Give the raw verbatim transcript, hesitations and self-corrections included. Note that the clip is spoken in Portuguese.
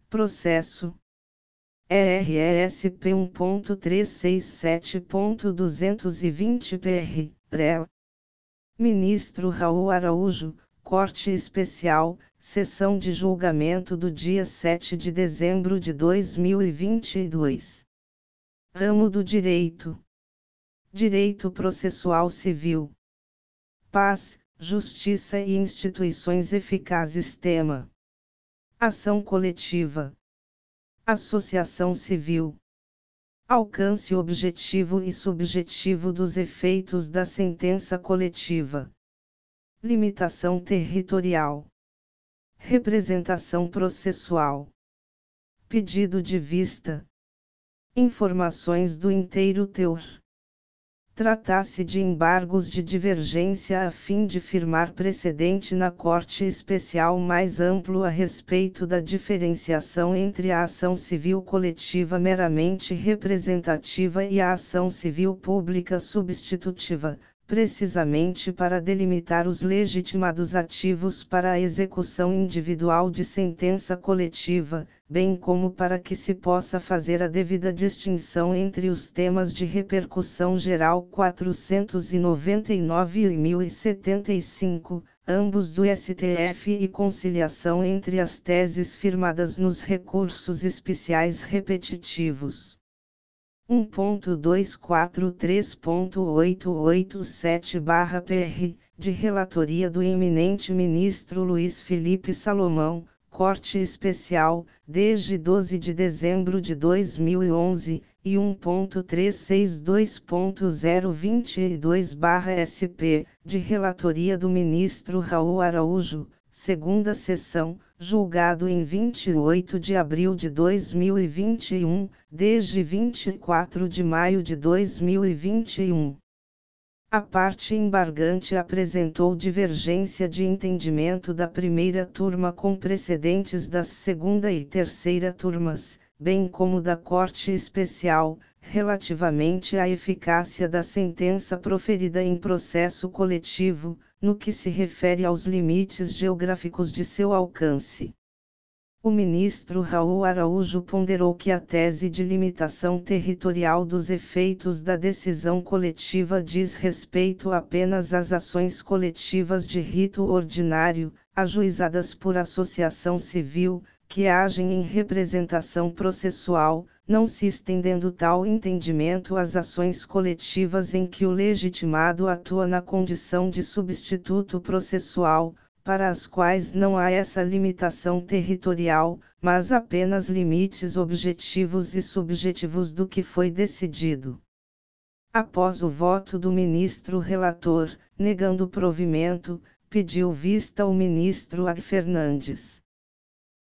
Processo E R S P um ponto trezentos e sessenta e sete ponto duzentos e vinte P R, R E L. Ministro Raul Araújo, Corte Especial, Sessão de julgamento do dia sete de dezembro de dois mil e vinte e dois. Ramo do Direito. Direito Processual Civil. Paz, Justiça e Instituições Eficazes. Tema: Ação coletiva. Associação civil. Alcance objetivo e subjetivo dos efeitos da sentença coletiva. Limitação territorial. Representação processual. Pedido de vista. Informações do inteiro teor. Trata-se de embargos de divergência a fim de firmar precedente na Corte Especial mais amplo a respeito da diferenciação entre a ação civil coletiva meramente representativa e a ação civil pública substitutiva, precisamente para delimitar os legitimados ativos para a execução individual de sentença coletiva, bem como para que se possa fazer a devida distinção entre os temas de repercussão geral quatrocentos e noventa e nove e mil e setenta e cinco, ambos do S T F, e conciliação entre as teses firmadas nos recursos especiais repetitivos. um ponto duzentos e quarenta e três ponto oitocentos e oitenta e sete barra P R, de relatoria do eminente ministro Luiz Felipe Salomão, Corte Especial, desde doze de dezembro de dois mil e onze, e um ponto trezentos e sessenta e dois ponto zero vinte e dois barra S P, de relatoria do ministro Raul Araújo, segunda sessão, julgado em vinte e oito de abril de dois mil e vinte e um, desde vinte e quatro de maio de dois mil e vinte e um. A parte embargante apresentou divergência de entendimento da primeira turma com precedentes das segunda e terceira turmas, bem como da Corte Especial, relativamente à eficácia da sentença proferida em processo coletivo, no que se refere aos limites geográficos de seu alcance. O ministro Raul Araújo ponderou que a tese de limitação territorial dos efeitos da decisão coletiva diz respeito apenas às ações coletivas de rito ordinário, ajuizadas por associação civil, que agem em representação processual, não se estendendo tal entendimento às ações coletivas em que o legitimado atua na condição de substituto processual, para as quais não há essa limitação territorial, mas apenas limites objetivos e subjetivos do que foi decidido. Após o voto do ministro relator, negando provimento, pediu vista o ministro A. Fernandes.